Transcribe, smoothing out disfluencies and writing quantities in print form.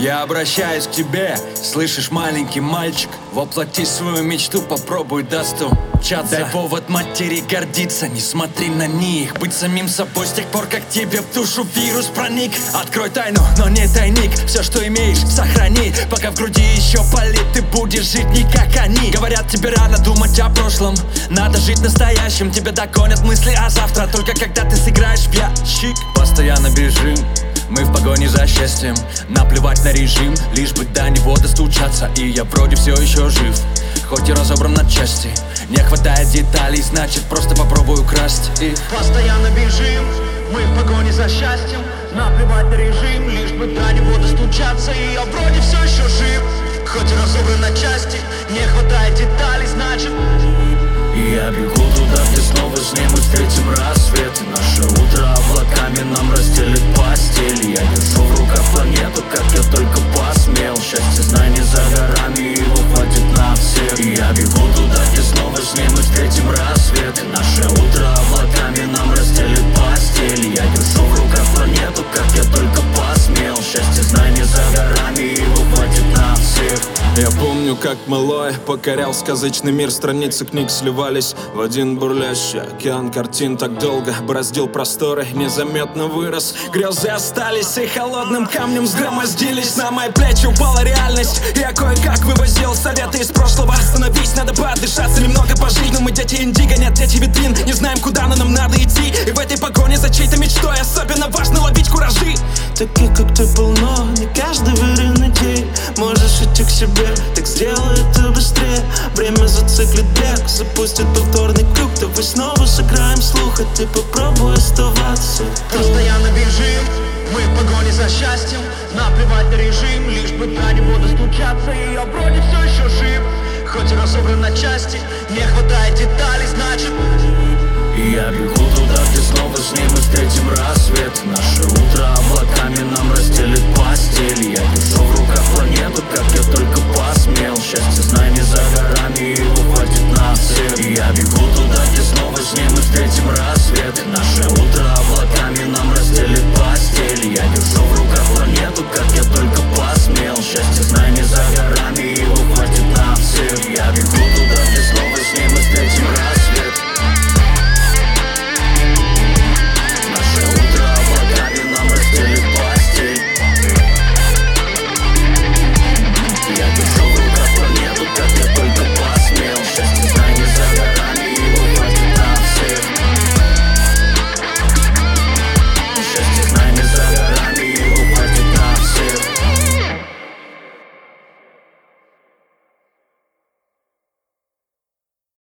Я обращаюсь к тебе, слышишь, маленький мальчик? Воплоти свою мечту, попробуй достучаться. Дай повод матери гордиться, не смотри на них. Быть самим собой с тех пор, как тебе в душу вирус проник. Открой тайну, но не тайник. Все, что имеешь, сохрани. Пока в груди еще палит, ты будешь жить не как они. Говорят, тебе рано думать о прошлом, надо жить настоящим. Тебя догонят мысли о завтра, только когда ты сыграешь в ящик. Постоянно бежим, мы в погоне за счастьем. Наплевать на режим, лишь бы до него достучаться. И я вроде все еще жив, хоть и разобран на части. Не хватает деталей, значит просто попробую красть. И постоянно бежим, мы в погоне за счастьем. Наплевать на режим, лишь бы до него достучаться. И я вроде все еще жив, хоть и разобран на части. Не хватает деталей, значит. И я бегу туда, где снова с ним мы встретим рассвет. И наше утро облаками нам расстелит постель. Я держу в руках планету, как я только посмел. Счастье, знай, не за горами, его хватит на всех. И я бегу туда, где снова с ним мы встретим рассвет. И наше утро облаками нам расстелит постель. Я держу в руках планету, как я только посмел. Счастье, знай, не за горами, его хватит на всех. Я помню, как малой покорял сказочный мир. Страницы книг сливались в один бурлящий океан картин. Так долго бороздил просторы, незаметно вырос. Грезы остались и холодным камнем сгромоздились. На мои плечи упала реальность. Я кое-как вывозил советы из прошлого. Остановись, надо подышаться, немного пожить. Но мы дети индиго, нет дети витрин. Не знаем, куда, но нам надо идти. И в этой погоне за чьей-то мечтой особенно важно ловить куражи. Таких, как ты, полно, не каждый верен идей. Можешь идти к себе, так сделай это быстрее. Время зациклит бег, запустит повторный круг. Давай снова сыграем слух, а ты попробуй оставаться. Постоянно бежим, мы в погоне за счастьем. Наплевать на режим, лишь бы до него достучаться. И я вроде все еще жив, хоть и разобран на части. Не хватает деталей, значит. И я бегу туда, где снова с ним мы встретим рассвет. Наше утро облаками нам расстелит постель. Я держу в руках планету, как я только посмел.